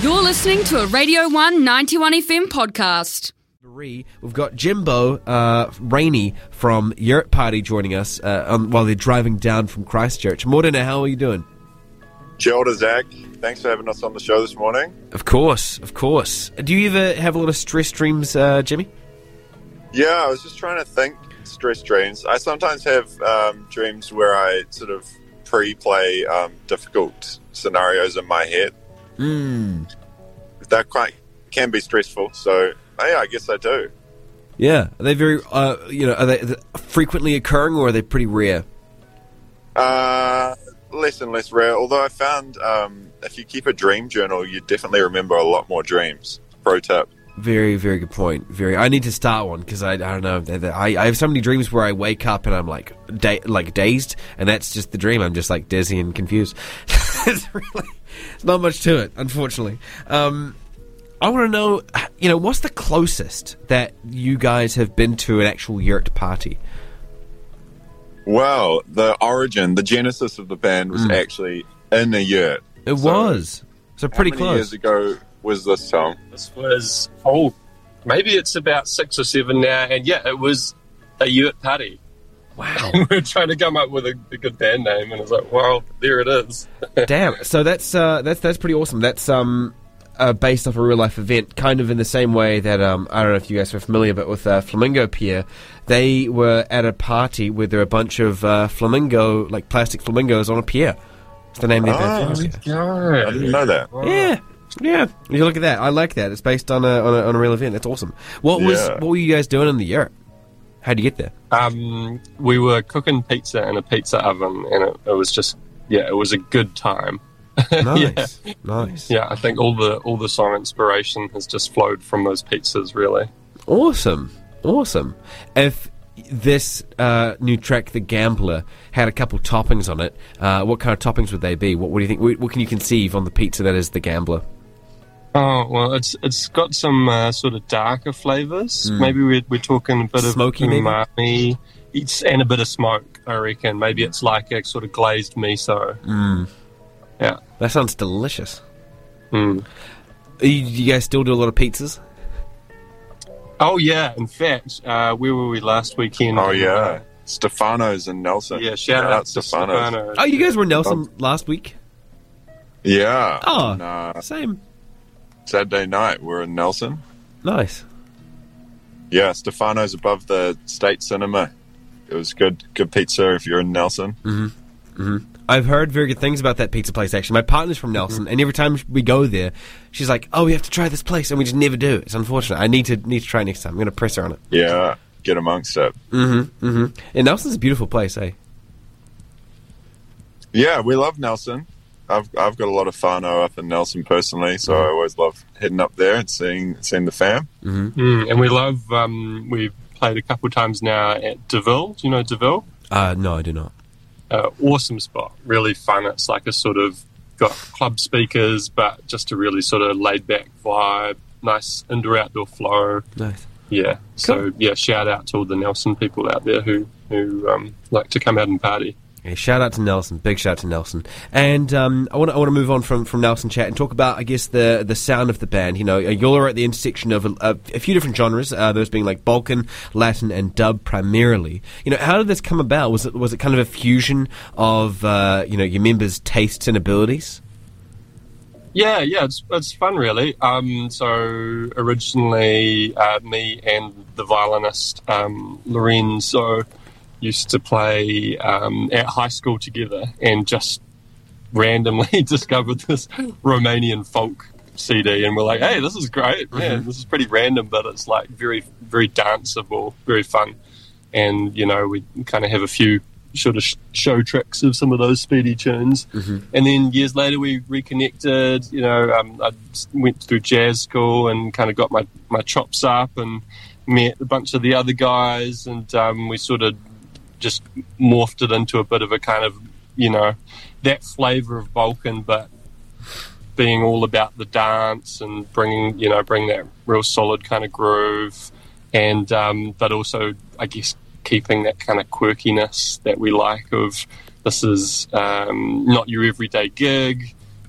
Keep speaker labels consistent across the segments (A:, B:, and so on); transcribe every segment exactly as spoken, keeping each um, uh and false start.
A: You're listening to a Radio one ninety-one F M podcast.
B: We've got Jimbo uh, Rainey from Yurt Party joining us uh, on, while they're driving down from Christchurch. Morena, how are you doing?
C: Kia ora, Zach. Thanks for having us on the show this morning.
B: Of course, of course. Do you ever have a lot of stress dreams, uh, Jimmy?
C: Yeah, I was just trying to think stress dreams. I sometimes have um, dreams where I sort of pre-play um, difficult scenarios in my head.
B: Mm.
C: That quite can be stressful, so yeah, I guess I do.
B: Yeah, are they very, uh, you know, are they, are they frequently occurring, or are they pretty rare?
C: Uh, less and less rare. Although I found um, if you keep a dream journal, you definitely remember a lot more dreams. Pro tip.
B: Very, very good point. Very. I need to start one because I, I don't know. They're, they're, I, I have so many dreams where I wake up and I'm like, da- like dazed, and that's just the dream. I'm just like dizzy and confused. It's really, it's not much to it, unfortunately. Um, I want to know, you know, what's the closest that you guys have been to an actual yurt party?
C: Well, the origin, the genesis of the band was mm. actually in a yurt.
B: It
C: so
B: was. So pretty
C: how many
B: close.
C: years ago was this, Tom?
D: This was, oh, maybe it's about six or seven now. And yeah, it was a yurt party.
B: Wow.
D: We were trying to come up with a, a good band name, and I was like, well, there it is.
B: Damn. So that's uh, that's that's pretty awesome. That's um uh, based off a real life event, kind of in the same way that um I don't know if you guys are familiar, but with uh, Flamingo Pier, they were at a party where there were a bunch of uh, flamingo, like plastic flamingos on a pier. It's the name of their
C: Oh,
B: band.
C: I didn't know that.
B: Yeah. Yeah, you look at that. I like that. It's based on a on a, on a real event. That's awesome. What was
C: Yeah.
B: what were you guys doing in the yurt? How'd you get there?
D: Um, we were cooking pizza in a pizza oven, and it, it was just, yeah, it was a good time.
B: Nice,
D: yeah.
B: nice.
D: Yeah, I think all the all the song inspiration has just flowed from those pizzas, really.
B: Awesome, awesome. If this uh, new track, The Gambler, had a couple toppings on it, uh, what kind of toppings would they be? What, what do you think? What, what can you conceive on the pizza that is The Gambler?
D: Oh, well, it's it's got some uh, sort of darker flavours.
B: Mm.
D: Maybe we're, we're talking a bit
B: Smoky,
D: of
B: maybe?
D: umami, it's, and a bit of smoke, I reckon. Maybe it's like a sort of glazed miso.
B: Mm.
D: Yeah.
B: That sounds delicious.
D: Mm.
B: You, you guys still do a lot of pizzas?
D: Oh, yeah. In fact, uh, where were we last weekend?
C: Oh, yeah. Stefano's in Nelson.
D: Yeah, shout, out, to Stefano's.
B: Oh, you guys were in Nelson last week?
C: Yeah.
B: Oh,
C: On, uh,
B: same.
C: Saturday night, we're in Nelson.
B: Nice.
C: Yeah, Stefano's above the State Cinema. It was good good pizza if you're in Nelson.
B: Mm-hmm. Mm-hmm. I've heard very good things about that pizza place, actually. My partner's from Nelson, mm-hmm. and every time we go there, she's like, oh, we have to try this place, and we just never do. It's unfortunate. I need to need to try it next time. I'm going to press her on it.
C: Yeah, get amongst it.
B: Mm-hmm. Mm-hmm. And Nelson's a beautiful place, eh?
C: Yeah, we love Nelson. I've I've got a lot of whānau up in Nelson personally, so I always love heading up there and seeing seeing the fam.
B: Mm-hmm.
D: Mm, and we love, um, we've played a couple of times now at DeVille. Do you know DeVille?
B: Uh, no, I do not.
D: Uh, awesome spot, really fun. It's like a sort of got club speakers, but just a really sort of laid back vibe, nice indoor outdoor flow.
B: Nice.
D: Yeah. So
B: Cool.
D: yeah, shout out to all the Nelson people out there who who um, like to come out and party.
B: Yeah, shout out to Nelson, big shout out to Nelson, and um, I want I want to move on from, from Nelson chat and talk about, I guess, the the sound of the band. You know, you're at the intersection of a, a, a few different genres, uh, those being like Balkan, Latin, and dub primarily. You know, how did this come about? Was it was it kind of a fusion of uh, you know your members' tastes and abilities?
D: Yeah, yeah, it's it's fun really. Um, so originally, uh, me and the violinist um, Lorenzo used to play um, at high school together, and just randomly discovered this Romanian folk C D, and we're like, "Hey, this is great, man!
B: Mm-hmm.
D: This is pretty random, but it's like very, very danceable, very fun." And you know, we kind of have a few sort of sh- show tricks of some of those speedy tunes,
B: Mm-hmm.
D: and then years later we reconnected. You know, um, I went through jazz school and kind of got my my chops up, and met a bunch of the other guys, and um, we sort of just morphed it into a bit of a kind of, you know, that flavour of Balkan, but being all about the dance and bringing, you know, bring that real solid kind of groove, and um, but also, I guess, keeping that kind of quirkiness that we like of this is um, not your everyday gig.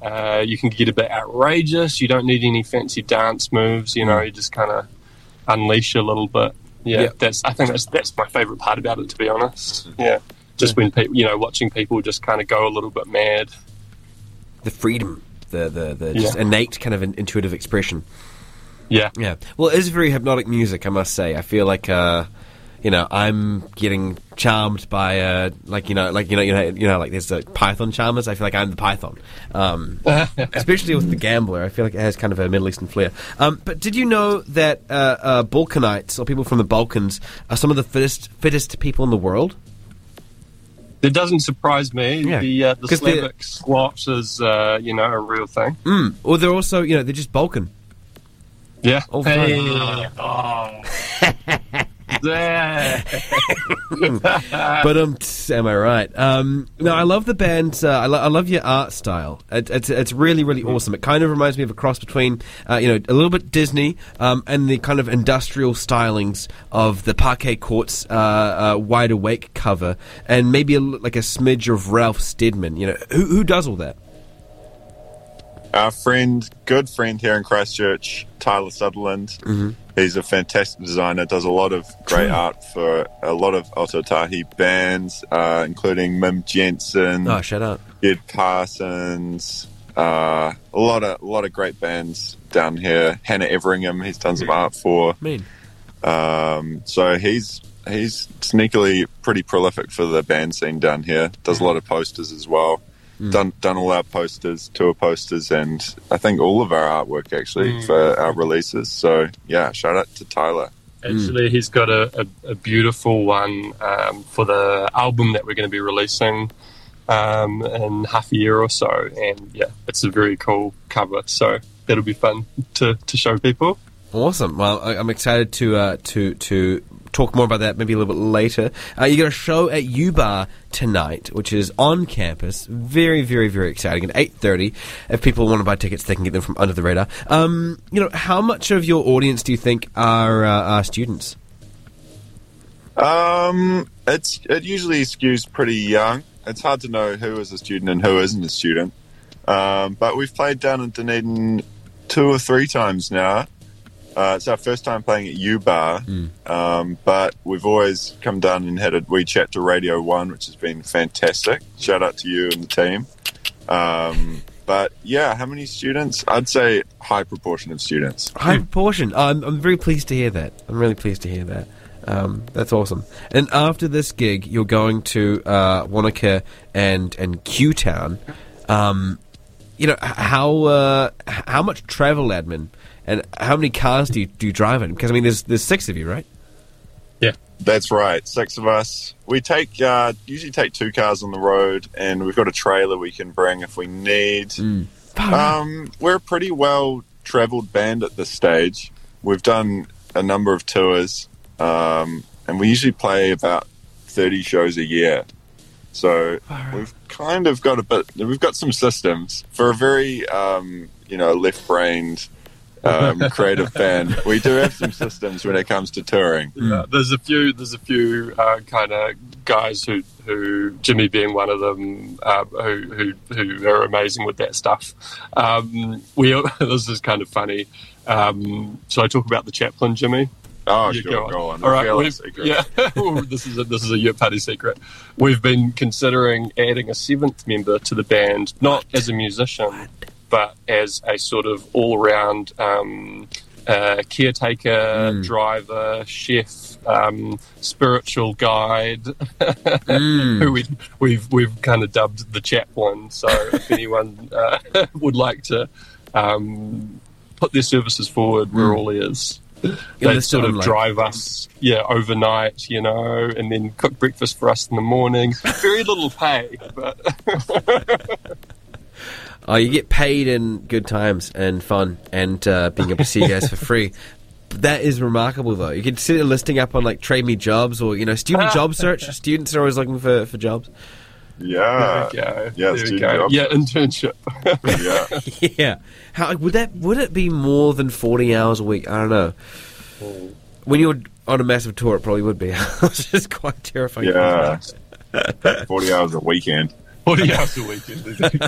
D: Uh, you can get a bit outrageous. You don't need any fancy dance moves. You know, you just kind of unleash a little bit. Yeah,
B: Yeah.
D: that's. I think that's that's my favourite part about it, to be honest. Yeah, just when people, you know, watching people just kind of go a little bit mad.
B: The freedom, the the, the just
D: Yeah.
B: innate kind of in, intuitive expression.
D: Yeah,
B: Yeah. Well, it is very hypnotic music, I must say. I feel like, uh, you know, I'm getting charmed by, uh, like, you know, like, you know, you know, you know, like there's the Python charmers. I feel like I'm the Python. Um, especially with the Gambler. I feel like it has kind of a Middle Eastern flair. Um, but did you know that, uh, uh, Balkanites, or people from the Balkans, are some of the fittest, fittest people in the world?
D: it doesn't surprise me.
B: Yeah.
D: The uh, the
B: 'Cause they're-
D: Slavic squat is, uh, you know, a real thing.
B: Mm. Or they're also, you know, they're just Balkan.
D: Yeah.
B: All the time.
D: Hey. Oh. Yeah.
B: But um, tss, am I right? Um, no, I love the band. Uh, I, lo- I love your art style. It, it's it's really really awesome. It kind of reminds me of a cross between uh, you know a little bit Disney um, and the kind of industrial stylings of the Parquet Courts uh, uh, Wide Awake cover, and maybe a, l- like a smidge of Ralph Steadman. You know, who who does all that?
C: Our friend, good friend here in Christchurch, Tyler Sutherland.
B: Mm-hmm.
C: He's a fantastic designer, does a lot of great art for a lot of Ototahi bands, uh, including Mim Jensen,
B: Oh, shut up!
C: Ed Parsons, uh, a lot of a lot of great bands down here. Hannah Everingham, he's done some art for.
B: I mean,
C: Um, so he's he's sneakily pretty prolific for the band scene down here. Does a lot of posters as well. Done done all our posters, tour posters, and I think all of our artwork actually
D: Mm.
C: for our releases. So yeah, shout out to Tyler.
D: Actually, he's got a, a, a beautiful one um, for the album that we're going to be releasing um, in half a year or so. And yeah, it's a very cool cover. So that'll be fun to, to show people.
B: awesome. Well, I, I'm excited to uh, to to talk more about that maybe a little bit later. Uh, you got a show at U Bar tonight, which is on campus. Very, very, very exciting. At eight thirty, if people want to buy tickets, they can get them from Under the Radar. Um, you know, how much of your audience do you think are, uh, are students?
C: Um, it's it usually skews pretty young. It's hard to know who is a student and who isn't a student. Um, but we've played down in Dunedin two or three times now. Uh, it's our first time playing at U Bar, um, but we've always come down and had a wee chat to Radio One, which has been fantastic. Shout out to you and the team. Um, but yeah, how many students? I'd say high proportion of students.
B: High proportion. I'm, I'm very pleased to hear that. I'm really pleased to hear that. Um, that's awesome. And after this gig, you're going to uh, Wanaka and and Q Town. Um, you know, h- how uh, h- how much travel admin and how many cars do you do you drive in? Because I mean, there's there's six of you, right?
D: Yeah.
C: That's right, six of us. We take uh, usually take two cars on the road, and we've got a trailer we can bring if we need. Um, we're a pretty well travelled band at this stage. We've done a number of tours, um, and we usually play about thirty shows a year. So we've kind of got a bit. We've got some systems for a very um, you know left-brained um, creative band. We do have some systems when it comes to touring.
D: Yeah, there's a few. There's a few uh, kind of guys who, who Jimmy being one of them, uh, who, who who are amazing with that stuff. Um, we this is kind of funny. Um, so I talk about the chaplain, Jimmy.
C: Oh,
D: You
C: sure,
D: go on.
C: go on.
D: All right,
C: Reveal
D: we've-
C: it, secret.
D: yeah. Ooh, this is a, this is a Yurt Party secret. We've been considering adding a seventh member to the band, not as a musician, but as a sort of all-round um, uh, caretaker, driver, chef, um, spiritual guide, who we, we've we've kind of dubbed the chaplain. So if anyone uh, would like to um, put their services forward, we're all ears. They
B: this
D: sort
B: sound
D: of
B: like-
D: drive us, yeah, overnight, you know, and then cook breakfast for us in the morning. Very little pay, but
B: Oh, you get paid in good times and fun and uh, being able to see you guys for free. That is remarkable, though. You can see a listing up on like Trade Me Jobs or you know student job search. Students are always looking for, for jobs.
C: Yeah.
D: there we go.
C: yeah,
D: there we
C: student
D: go.
C: jobs.
D: Yeah, internship.
C: Yeah.
B: Yeah. How would that would it be more than forty hours a week? I don't know. When you're on a massive tour, it probably would be. It's just quite terrifying.
C: Yeah. forty hours a weekend.
D: forty hours a weekend.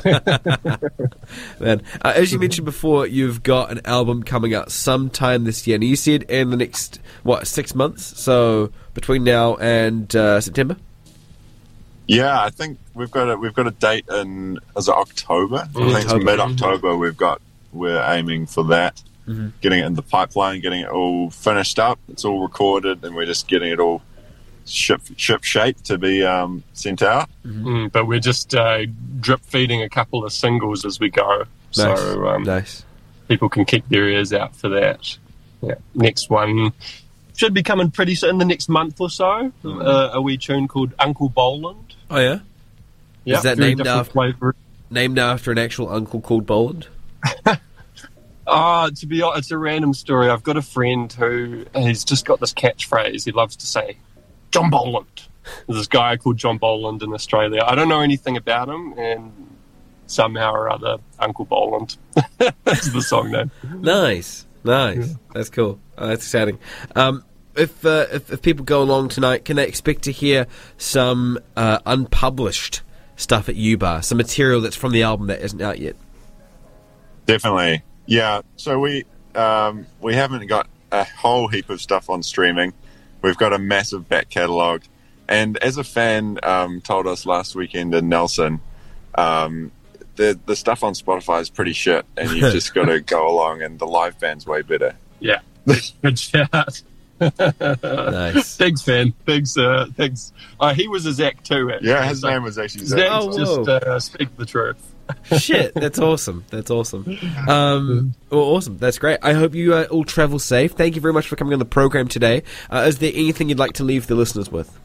B: Man, uh, as you mentioned before, you've got an album coming out sometime this year. And you said in the next, what, six months? So between now and uh, September?
C: Yeah, I think we've got a we've got a date in is it October?
B: Mm,
C: I think
B: October.
C: it's mid October. We've got we're aiming for that.
B: Mm-hmm.
C: Getting it in the pipeline, getting it all finished up. It's all recorded, and we're just getting it all ship ship shape to be um, sent out.
D: Mm, but we're just uh, drip feeding a couple of singles as we go,
B: Nice.
D: so um,
B: Nice.
D: people can keep their ears out for that. Yeah, next one should be coming pretty soon, in the next month or so.
B: Mm.
D: Uh, a wee tune called Uncle Boland.
B: Oh, yeah?
D: Yeah,
B: Is that
D: very
B: named
D: different
B: after-
D: flavour.
B: Named after an actual uncle called Boland?
D: Oh, to be honest, it's a random story. I've got a friend who he's just got this catchphrase. He loves to say, John Boland. There's this guy called John Boland in Australia. I don't know anything about him, and somehow or other, Uncle Boland. That's the song name.
B: Nice. Nice.
D: Yeah.
B: That's cool. Oh, that's exciting. Um, if, uh, if if people go along tonight, can they expect to hear some uh, unpublished stuff at U-Bar? Some material that's from the album that isn't out yet?
C: Definitely, yeah. So we um, we haven't got a whole heap of stuff on streaming. We've got a massive back catalogue, and as a fan um, told us last weekend in Nelson, um, the the stuff on Spotify is pretty shit, and you've just got to go along, and the live band's way better.
D: Yeah, good shout.
B: Nice.
D: Big's fan. Big's, uh, Big's. Uh, he was a Zach too, actually.
C: Yeah, his
D: So
C: name was actually Zach.
D: Zach's
B: Oh, whoa.
D: just uh, speak the truth.
B: Shit, that's awesome. That's awesome. Um, well, awesome. That's great. I hope you uh, all travel safe. Thank you very much for coming on the program today. Uh, is there anything you'd like to leave the listeners with?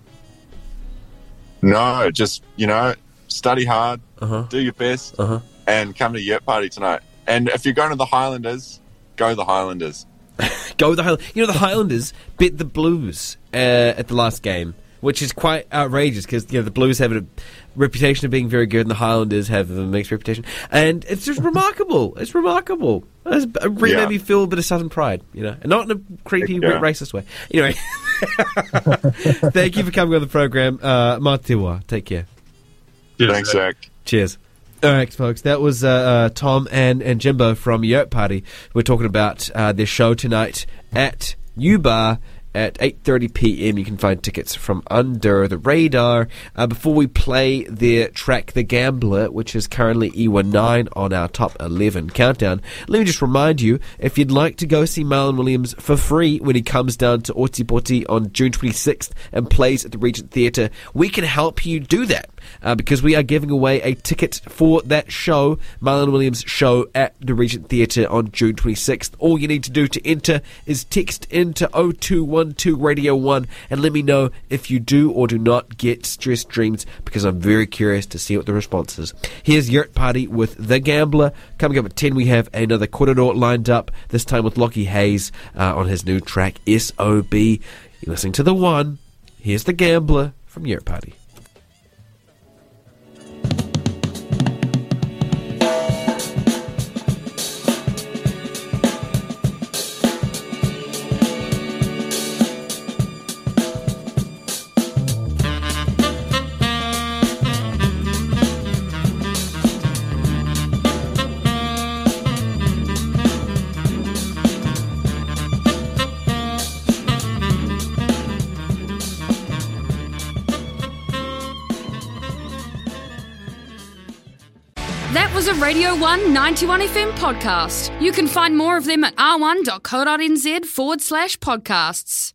C: No, just, you know, study hard,
B: Uh-huh.
C: do your best,
B: Uh-huh.
C: and come to Yurt Party tonight. And if you're going to the Highlanders, go the Highlanders.
B: Go with the Highlanders. You know, the Highlanders bet the Blues uh, at the last game, which is quite outrageous because, you know, the Blues have a reputation of being very good and the Highlanders have a mixed reputation. And it's just remarkable. It's remarkable. It's, it really
C: Yeah.
B: made me feel a bit of Southern pride, you know, and not in a creepy,
C: Yeah.
B: racist way. Anyway, thank you for coming on the program. Uh, Mā te wā. Take care.
D: Cheers,
C: Thanks,
D: Zach.
C: Zach.
B: Cheers. All right, folks, that was uh, uh, Tom and, and Jimbo from Yurt Party. We're talking about uh, their show tonight at U-Bar at eight thirty p.m. You can find tickets from Under the Radar. Uh, before we play their track The Gambler, which is currently E one nine on our top eleven countdown, let me just remind you, if you'd like to go see Marlon Williams for free when he comes down to Otipoti on June twenty-sixth and plays at the Regent Theatre, we can help you do that. Uh, because we are giving away a ticket for that show, Marlon Williams' show at the Regent Theatre on June twenty-sixth. All you need to do to enter is text into oh two one two Radio one and let me know if you do or do not get Stress Dreams, because I'm very curious to see what the response is. Here's Yurt Party with The Gambler. Coming up at ten, we have another Korero lined up, this time with Lockie Hayes uh, on his new track, S O B. You're listening to The One. Here's The Gambler from Yurt Party.
A: That was a Radio one ninety-one F M podcast. You can find more of them at r one dot co dot n z forward slash podcasts.